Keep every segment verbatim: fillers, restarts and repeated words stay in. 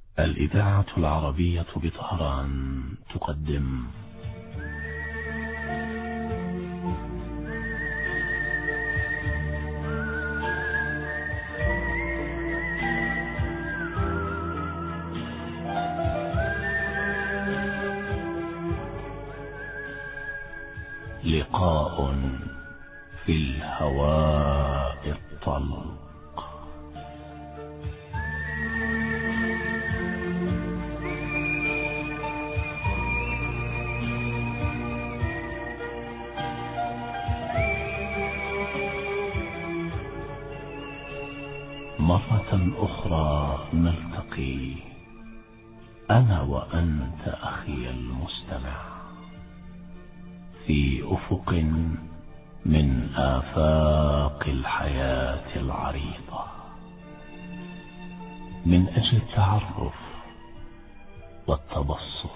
الإذاعة العربية بطهران تقدم لقاء في الهواء الطلق. مرة أخرى نلتقي أنا وأنت أخي المستمع في أفق من آفاق الحياة العريضة، من أجل التعرف والتبصر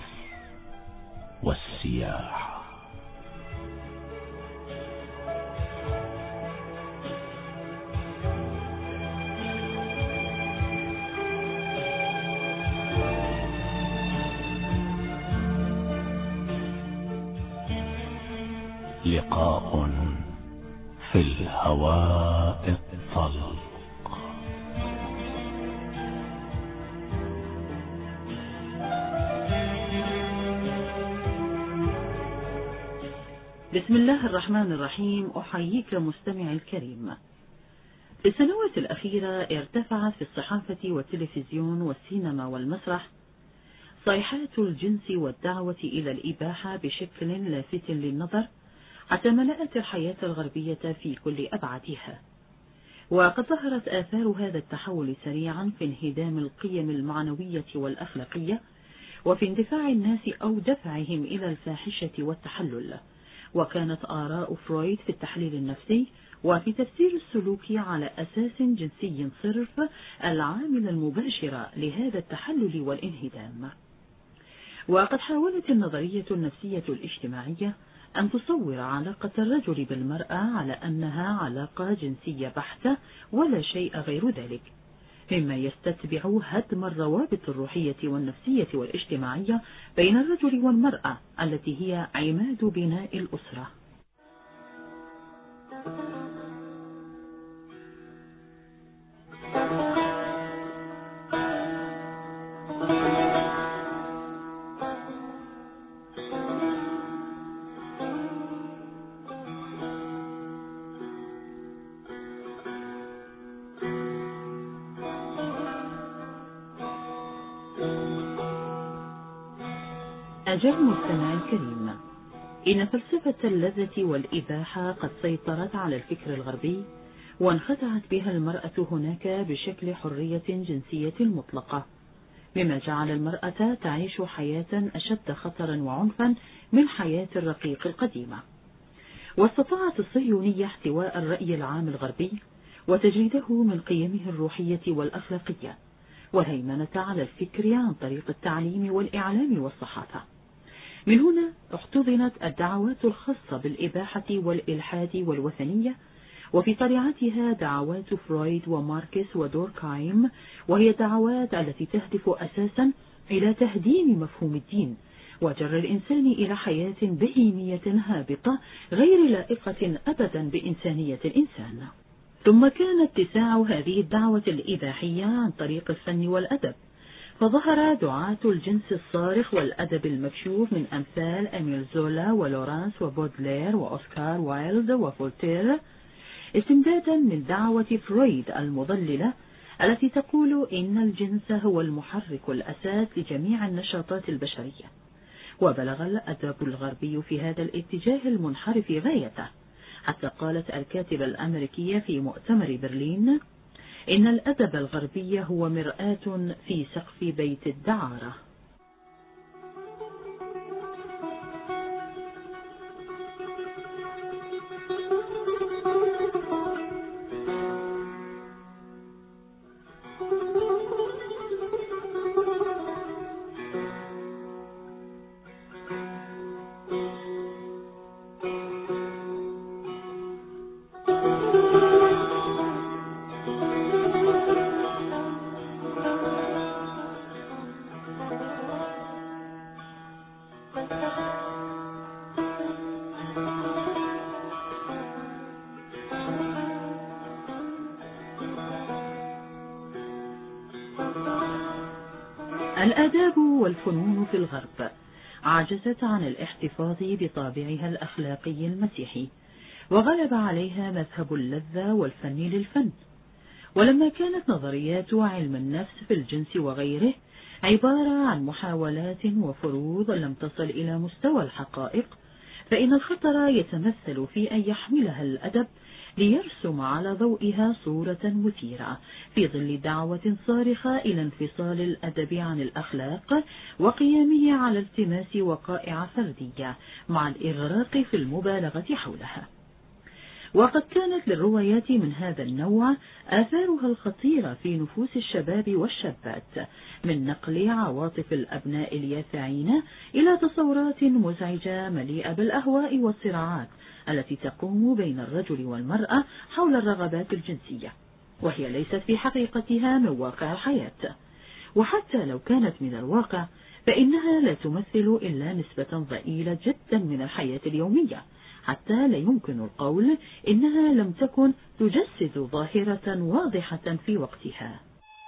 والسياحة. لقاء في الهواء الطلق. بسم الله الرحمن الرحيم. أحييك مستمعي الكريم. في السنوات الأخيرة ارتفعت في الصحافة والتلفزيون والسينما والمسرح صيحات الجنس والدعوة إلى الإباحة بشكل لافت للنظر، حتى ملأت الحياة الغربية في كل أبعادها. وقد ظهرت آثار هذا التحول سريعا في انهدام القيم المعنوية والأخلاقية، وفي اندفاع الناس أو دفعهم إلى الفاحشة والتحلل. وكانت آراء فرويد في التحليل النفسي وفي تفسير السلوك على أساس جنسي صرف العامل المباشر لهذا التحلل والانهدام. وقد حاولت النظرية النفسية الاجتماعية أن تصور علاقة الرجل بالمرأة على أنها علاقة جنسية بحتة ولا شيء غير ذلك، مما يستتبع هدم الروابط الروحية والنفسية والاجتماعية بين الرجل والمرأة التي هي عماد بناء الأسرة. أجل مستمع الكريم، إن فلسفة اللذة والإباحة قد سيطرت على الفكر الغربي، وانخدعت بها المرأة هناك بشكل حرية جنسية مطلقة، مما جعل المرأة تعيش حياة أشد خطرا وعنفا من حياة الرقيق القديمة. واستطاعت الصهيونية احتواء الرأي العام الغربي وتجريده من قيمه الروحية والأخلاقية، والهيمنة على الفكر عن طريق التعليم والإعلام والصحافة. من هنا احتضنت الدعوات الخاصة بالإباحة والإلحاد والوثنية، وفي طليعتها دعوات فرويد وماركس ودوركهايم، وهي الدعوات التي تهدف أساسا إلى تهديم مفهوم الدين وجر الإنسان إلى حياة بهيمية هابطة غير لائقة أبدا بإنسانية الإنسان. ثم كان اتساع هذه الدعوة الإباحية عن طريق الفن والأدب، فظهر دعاة الجنس الصارخ والأدب المكشوف من أمثال أميل زولا ولورانس وبودلير وأوسكار وايلد وفولتير، استمدادا من دعوة فرويد المضللة التي تقول إن الجنس هو المحرك الأساس لجميع النشاطات البشرية. وبلغ الأدب الغربي في هذا الاتجاه المنحرف غايته، حتى قالت الكاتبة الأمريكية في مؤتمر برلين إن الأدب الغربي هو مرآة في سقف بيت الدعارة. الآداب والفنون في الغرب عجزت عن الاحتفاظ بطابعها الأخلاقي المسيحي، وغلب عليها مذهب اللذة والفن للفن. ولما كانت نظريات علم النفس في الجنس وغيره عبارة عن محاولات وفروض لم تصل إلى مستوى الحقائق، فإن الخطر يتمثل في أن يحملها الأدب ليرسم على ضوئها صورة مثيرة في ظل دعوة صارخة إلى انفصال الأدب عن الأخلاق وقيامه على التماس وقائع فردية مع الإغراق في المبالغة حولها. وقد كانت للروايات من هذا النوع آثارها الخطيرة في نفوس الشباب والشابات، من نقل عواطف الأبناء اليافعين إلى تصورات مزعجة مليئة بالأهواء والصراعات التي تقوم بين الرجل والمرأة حول الرغبات الجنسية، وهي ليست في حقيقتها من واقع الحياة. وحتى لو كانت من الواقع فإنها لا تمثل إلا نسبة ضئيلة جدا من الحياة اليومية، حتى لا يمكن القول إنها لم تكن تجسد ظاهرة واضحة في وقتها.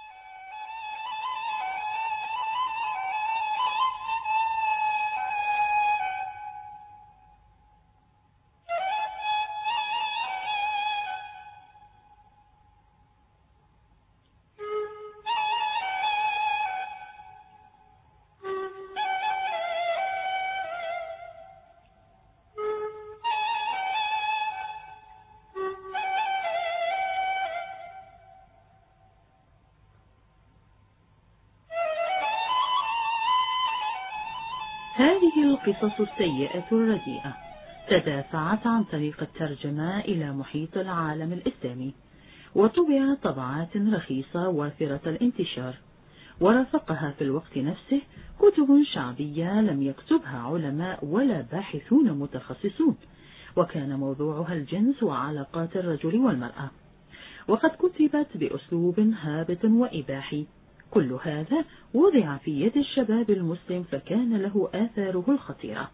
هذه القصص السيئة الرديئة تدافعت عن طريق الترجمة إلى محيط العالم الإسلامي، وطبع طبعات رخيصة وافرة الانتشار، ورافقها في الوقت نفسه كتب شعبية لم يكتبها علماء ولا باحثون متخصصون، وكان موضوعها الجنس وعلاقات الرجل والمرأة، وقد كتبت بأسلوب هابط وإباحي. كل هذا وضع في يد الشباب المسلم فكان له آثاره الخطيرة.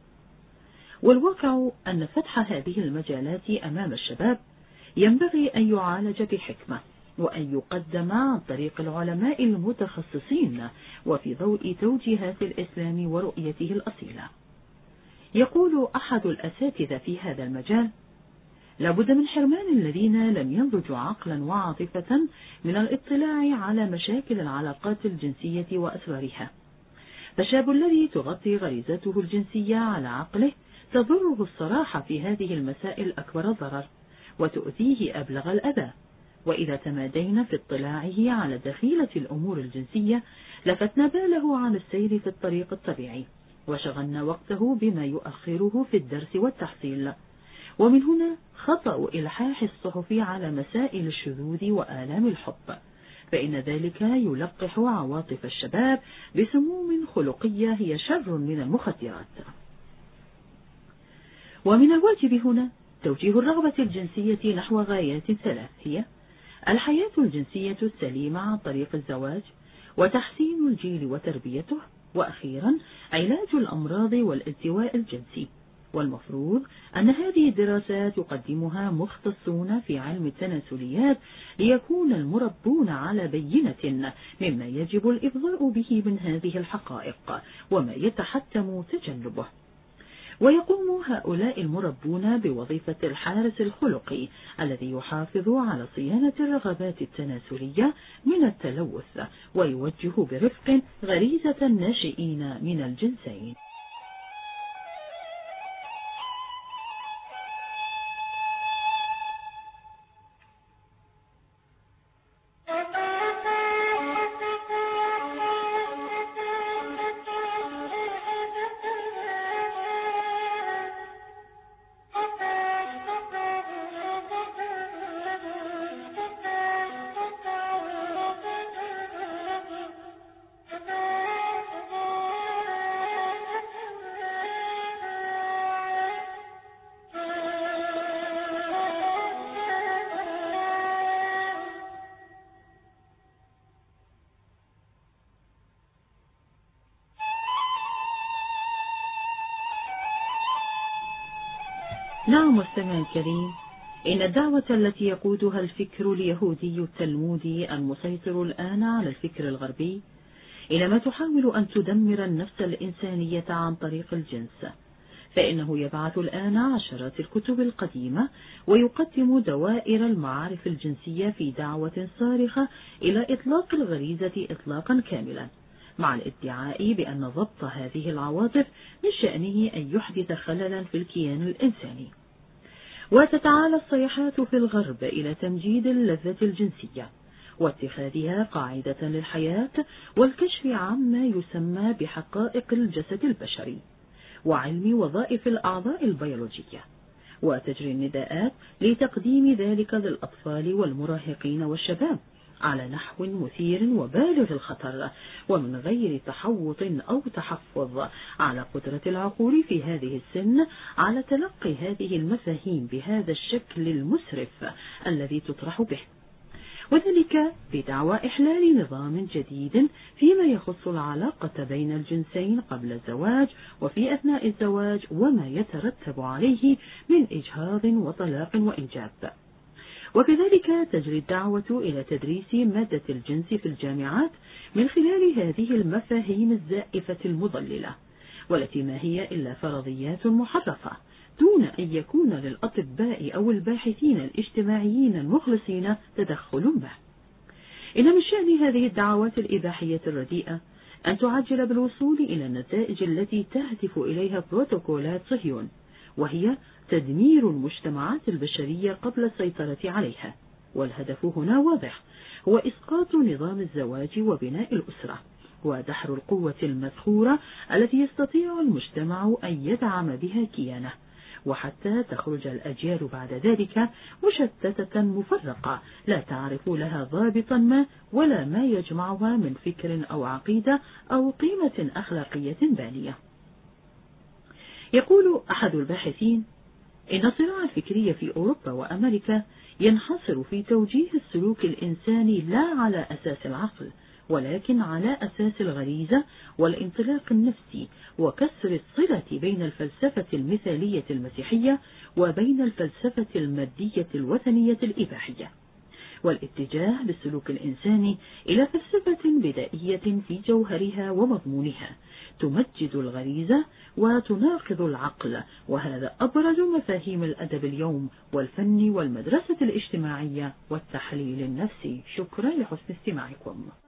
والواقع أن فتح هذه المجالات أمام الشباب ينبغي أن يعالج بحكمة، وأن يقدم عن طريق العلماء المتخصصين وفي ضوء توجيهات الإسلام ورؤيته الأصيلة. يقول أحد الأساتذة في هذا المجال: لابد من حرمان الذين لم ينضجوا عقلا وعاطفة من الاطلاع على مشاكل العلاقات الجنسية وأسرارها. فالشاب الذي تغطي غريزته الجنسية على عقله تضره الصراحة في هذه المسائل أكبر الضرر، وتؤذيه أبلغ الأذى. وإذا تمادينا في اطلاعه على دخيلة الأمور الجنسية لفتنا باله عن السير في الطريق الطبيعي، وشغلنا وقته بما يؤخره في الدرس والتحصيل. ومن هنا خطأ إلحاح الصحف على مسائل الشذوذ وآلام الحب، فإن ذلك يلقح عواطف الشباب بسموم خلقية هي شر من المخدرات. ومن الواجب هنا توجيه الرغبة الجنسية نحو غايات ثلاث، هي الحياة الجنسية السليمة عن طريق الزواج، وتحسين الجيل وتربيته، وأخيرا علاج الأمراض والالتواء الجنسي. والمفروض أن هذه الدراسات يقدمها مختصون في علم التناسليات ليكون المربون على بينة مما يجب الإفضاء به من هذه الحقائق وما يتحتم تجنبه. ويقوم هؤلاء المربون بوظيفة الحارس الخلقي الذي يحافظ على صيانة الرغبات التناسلية من التلوث، ويوجه برفق غريزة الناشئين من الجنسين. نعم مستمع الكريم، إن الدعوة التي يقودها الفكر اليهودي التلمودي المسيطر الآن على الفكر الغربي إلى ما تحاول أن تدمر النفس الإنسانية عن طريق الجنس، فإنه يبعث الآن عشرات الكتب القديمة ويقدم دوائر المعارف الجنسية في دعوة صارخة إلى إطلاق الغريزة إطلاقا كاملا، مع الادعاء بأن ضبط هذه العواطف من شأنه أن يحدث خللا في الكيان الإنساني. وتتعالى الصيحات في الغرب إلى تمجيد اللذة الجنسية واتخاذها قاعدة للحياة والكشف عما يسمى بحقائق الجسد البشري وعلم وظائف الأعضاء البيولوجية، وتجري النداءات لتقديم ذلك للأطفال والمراهقين والشباب على نحو مثير وبالغ الخطر ومن غير تحوط أو تحفظ على قدرة العقول في هذه السن على تلقي هذه المفاهيم بهذا الشكل المسرف الذي تطرح به، وذلك بدعوى إحلال نظام جديد فيما يخص العلاقة بين الجنسين قبل الزواج وفي أثناء الزواج وما يترتب عليه من إجهاض وطلاق وإنجاب. وكذلك تجري الدعوة إلى تدريس مادة الجنس في الجامعات من خلال هذه المفاهيم الزائفة المضللة، والتي ما هي إلا فرضيات محرفة دون أن يكون للأطباء أو الباحثين الاجتماعيين المخلصين تدخل به. إن من شأن هذه الدعوات الإباحية الرديئة أن تعجل بالوصول إلى النتائج التي تهدف إليها بروتوكولات صهيون، وهي تدمير المجتمعات البشرية قبل السيطرة عليها، والهدف هنا واضح، هو إسقاط نظام الزواج وبناء الأسرة ودحر القوة المذخورة التي يستطيع المجتمع أن يدعم بها كيانه، وحتى تخرج الأجيال بعد ذلك مشتتة مفرقة لا تعرف لها ضابطا ما ولا ما يجمعها من فكر أو عقيدة أو قيمة أخلاقية بانية. يقول أحد الباحثين إن الصراع الفكري في أوروبا وأمريكا ينحصر في توجيه السلوك الإنساني لا على أساس العقل ولكن على أساس الغريزة والانطلاق النفسي وكسر الصلة بين الفلسفة المثالية المسيحية وبين الفلسفة المادية الوثنية الإباحية، والاتجاه بالسلوك الإنساني إلى فلسفة بدائية في جوهرها ومضمونها تمجد الغريزة وتناقض العقل، وهذا أبرز مفاهيم الأدب اليوم والفن والمدرسة الاجتماعية والتحليل النفسي. شكرا لحسن استماعكم.